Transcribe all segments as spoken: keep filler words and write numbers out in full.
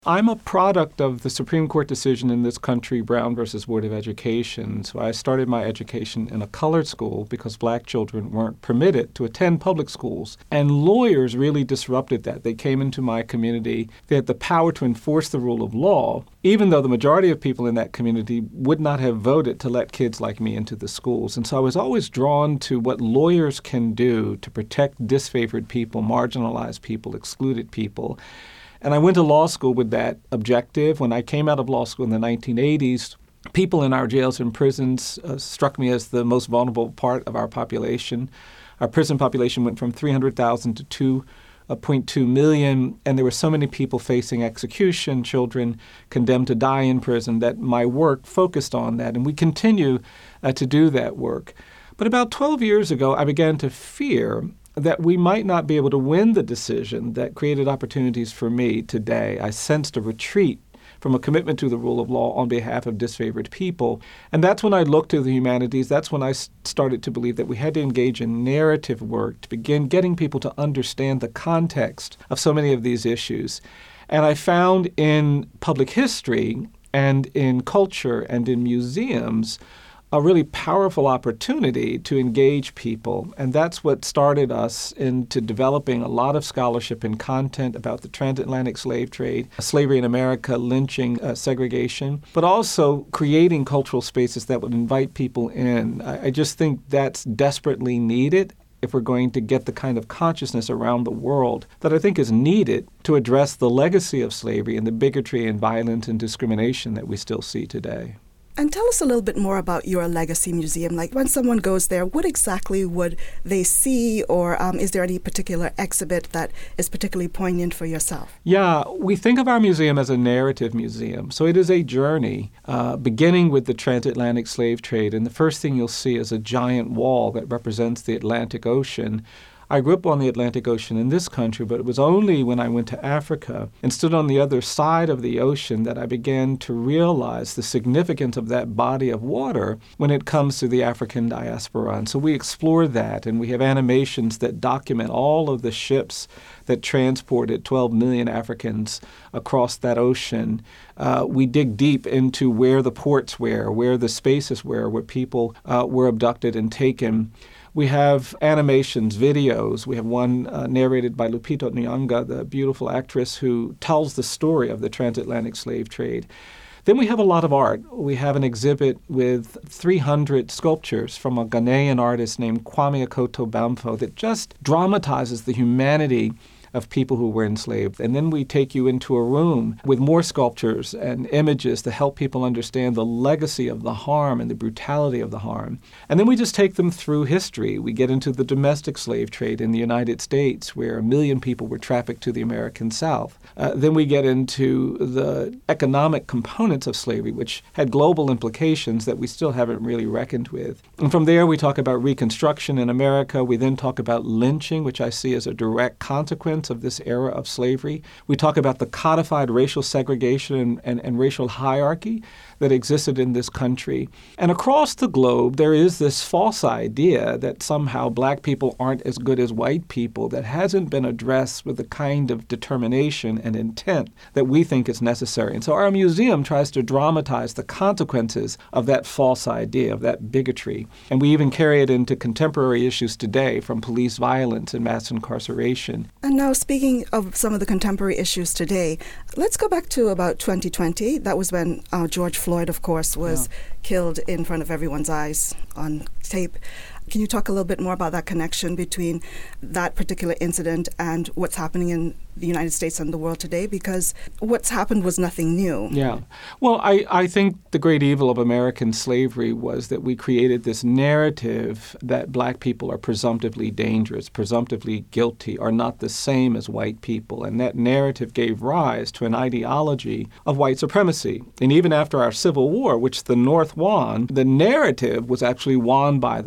I'm a product of the Supreme Court decision in this country, Brown versus Board of Education. So I started my education in a colored school because black children weren't permitted to attend public schools. And lawyers really disrupted that. They came into my community. They had the power to enforce the rule of law, even though the majority of people in that community would not have voted to let kids like me into the schools. And so I was always drawn to what lawyers can do to protect disfavored people, marginalized people, excluded people. And I went to law school with that objective. When I came out of law school in the nineteen eighties, people in our jails and prisons uh, struck me as the most vulnerable part of our population. Our prison population went from three hundred thousand to two point two million, and there were so many people facing execution, children condemned to die in prison, that my work focused on that. And we continue uh, to do that work. But about twelve years ago, I began to fear that we might not be able to win the decision that created opportunities for me today. I sensed a retreat from a commitment to the rule of law on behalf of disfavored people. And that's when I looked to the humanities. That's when I started to believe that we had to engage in narrative work to begin getting people to understand the context of so many of these issues. And I found in public history and in culture and in museums a really powerful opportunity to engage people. And that's what started us into developing a lot of scholarship and content about the transatlantic slave trade, slavery in America, lynching, uh, segregation, but also creating cultural spaces that would invite people in. I, I just think that's desperately needed if we're going to get the kind of consciousness around the world that I think is needed to address the legacy of slavery and the bigotry and violence and discrimination that we still see today. And tell us a little bit more about your Legacy Museum. Like, when someone goes there, what exactly would they see, or um, is there any particular exhibit that is particularly poignant for yourself? Yeah, we think of our museum as a narrative museum. So it is a journey uh, beginning with the transatlantic slave trade. And the first thing you'll see is a giant wall that represents the Atlantic Ocean. I grew up on the Atlantic Ocean in this country, but it was only when I went to Africa and stood on the other side of the ocean that I began to realize the significance of that body of water when it comes to the African diaspora. And so we explore that, and we have animations that document all of the ships that transported twelve million Africans across that ocean. Uh, we dig deep into where the ports were, where the spaces were, where people uh, were abducted and taken. We have animations, videos. We have one uh, narrated by Lupita Nyong'o, the beautiful actress who tells the story of the transatlantic slave trade. Then we have a lot of art. We have an exhibit with three hundred sculptures from a Ghanaian artist named Kwame Akoto Bamfo that just dramatizes the humanity of people who were enslaved. And then we take you into a room with more sculptures and images to help people understand the legacy of the harm and the brutality of the harm. And then we just take them through history. We get into the domestic slave trade in the United States, where a million people were trafficked to the American South. Uh, then we get into the economic components of slavery, which had global implications that we still haven't really reckoned with. And from there, we talk about Reconstruction in America. We then talk about lynching, which I see as a direct consequence of this era of slavery. We talk about the codified racial segregation and, and, and racial hierarchy that existed in this country. And across the globe, there is this false idea that somehow black people aren't as good as white people that hasn't been addressed with the kind of determination and intent that we think is necessary. And so our museum tries to dramatize the consequences of that false idea, of that bigotry. And we even carry it into contemporary issues today, from police violence and mass incarceration. And now, speaking of some of the contemporary issues today, let's go back to about twenty twenty. That was when uh, George Floyd, of course, was yeah. killed in front of everyone's eyes on tape. Can you talk a little bit more about that connection between that particular incident and what's happening in the United States and the world today? Because what's happened was nothing new. Yeah. Well, I, I think the great evil of American slavery was that we created this narrative that black people are presumptively dangerous, presumptively guilty, are not the same as white people. And that narrative gave rise to an ideology of white supremacy. And even after our Civil War, which the North won, the narrative was actually won by the South,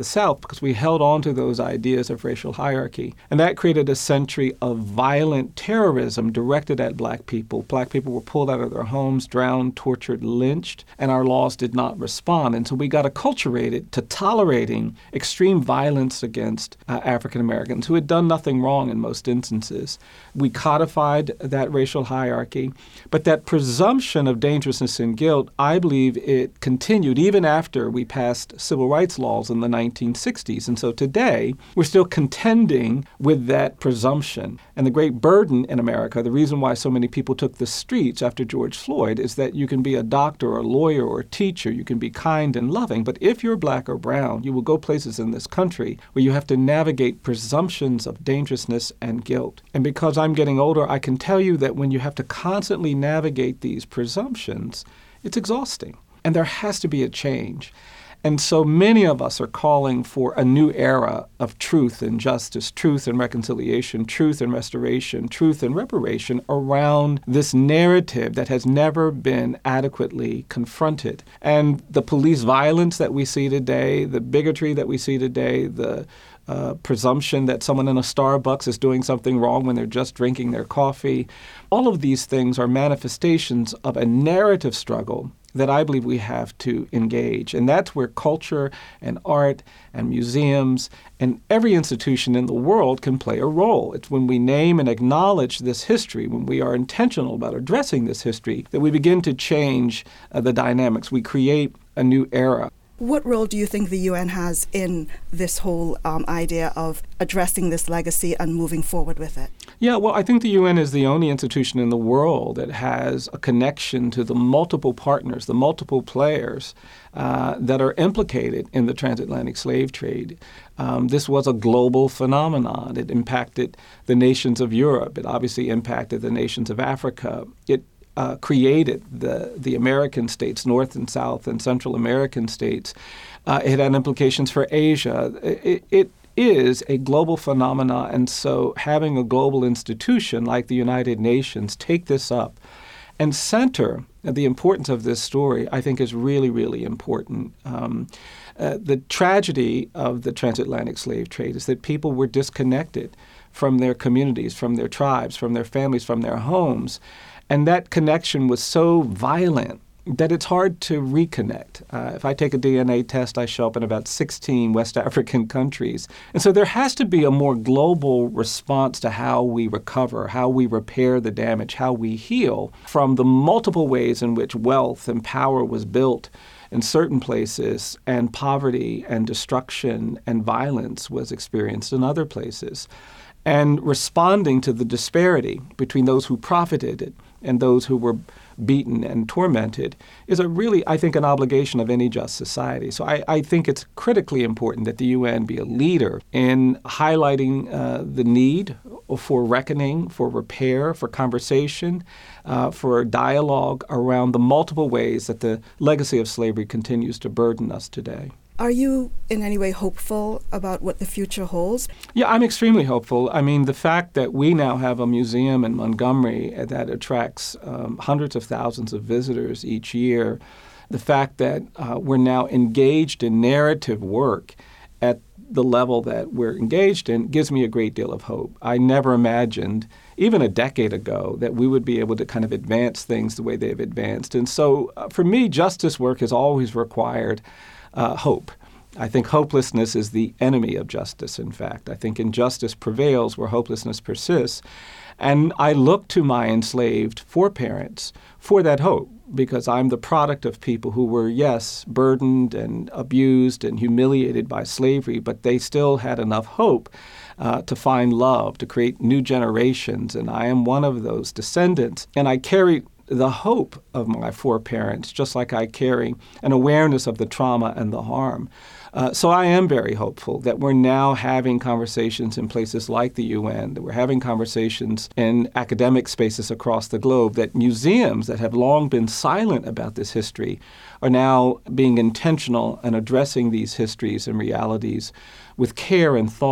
because we held on to those ideas of racial hierarchy. And that created a century of violent terrorism directed at black people. Black people were pulled out of their homes, drowned, tortured, lynched, and our laws did not respond. And so we got acculturated to tolerating extreme violence against uh, African Americans who had done nothing wrong in most instances. We codified that racial hierarchy, but that presumption of dangerousness and guilt, I believe it continued even after we passed civil rights laws in the nineteen sixties. And so today, we're still contending with that presumption. And the great burden in America, the reason why so many people took the streets after George Floyd, is that you can be a doctor or a lawyer or a teacher, you can be kind and loving, but if you're black or brown, you will go places in this country where you have to navigate presumptions of dangerousness and guilt. And because I'm getting older, I can tell you that when you have to constantly navigate these presumptions, it's exhausting. And there has to be a change. And so many of us are calling for a new era of truth and justice, truth and reconciliation, truth and restoration, truth and reparation around this narrative that has never been adequately confronted. And the police violence that we see today, the bigotry that we see today, the Uh, presumption that someone in a Starbucks is doing something wrong when they're just drinking their coffee. All of these things are manifestations of a narrative struggle that I believe we have to engage. And that's where culture and art and museums and every institution in the world can play a role. It's when we name and acknowledge this history, when we are intentional about addressing this history, that we begin to change uh, the dynamics. We create a new era. What role do you think the U N has in this whole um, idea of addressing this legacy and moving forward with it? Yeah, well, I think the U N is the only institution in the world that has a connection to the multiple partners, the multiple players uh, that are implicated in the transatlantic slave trade. Um, this was a global phenomenon. It impacted the nations of Europe. It obviously impacted the nations of Africa. It Uh, created the, the American states, North and South and Central American states. Uh, it had implications for Asia. It, it is a global phenomena, and so having a global institution like the United Nations take this up and center the importance of this story, I think is really, really important. Um, uh, the tragedy of the transatlantic slave trade is that people were disconnected from their communities, from their tribes, from their families, from their homes. And that connection was so violent that it's hard to reconnect. Uh, if I take a D N A test, I show up in about sixteen West African countries. And so there has to be a more global response to how we recover, how we repair the damage, how we heal from the multiple ways in which wealth and power was built in certain places and poverty and destruction and violence was experienced in other places. And responding to the disparity between those who profited it and those who were beaten and tormented is a really, I think, an obligation of any just society. So I, I think it's critically important that the U N be a leader in highlighting uh, the need for reckoning, for repair, for conversation, uh, for dialogue around the multiple ways that the legacy of slavery continues to burden us today. Are you in any way hopeful about what the future holds? Yeah, I'm extremely hopeful. I mean, the fact that we now have a museum in Montgomery that attracts um, hundreds of thousands of visitors each year, the fact that uh, we're now engaged in narrative work at the level that we're engaged in gives me a great deal of hope. I never imagined, even a decade ago, that we would be able to kind of advance things the way they've advanced. And so uh, for me, justice work has always required Uh, hope. I think hopelessness is the enemy of justice, in fact. I think injustice prevails where hopelessness persists. And I look to my enslaved foreparents for that hope because I'm the product of people who were, yes, burdened and abused and humiliated by slavery, but they still had enough hope uh, to find love, to create new generations. And I am one of those descendants. And I carry the hope of my foreparents, just like I carry an awareness of the trauma and the harm. Uh, so I am very hopeful that we're now having conversations in places like the U N, that we're having conversations in academic spaces across the globe, that museums that have long been silent about this history are now being intentional and addressing these histories and realities with care and thought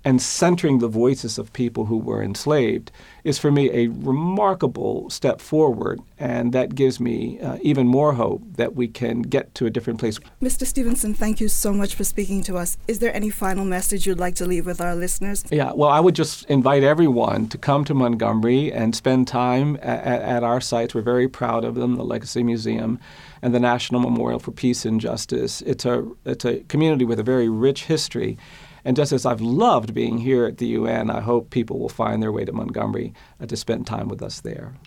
and centering the voices of people who were enslaved is for me a remarkable step forward, and that gives me uh, even more hope that we can get to a different place. Mister Stevenson, thank you so much for speaking to us. Is there any final message you'd like to leave with our listeners? Yeah, well, I would just invite everyone to come to Montgomery and spend time at, at our sites. We're very proud of them, the Legacy Museum and the National Memorial for Peace and Justice. It's a, it's a community with a very rich history. And just as I've loved being here at the U N, I hope people will find their way to Montgomery uh, to spend time with us there.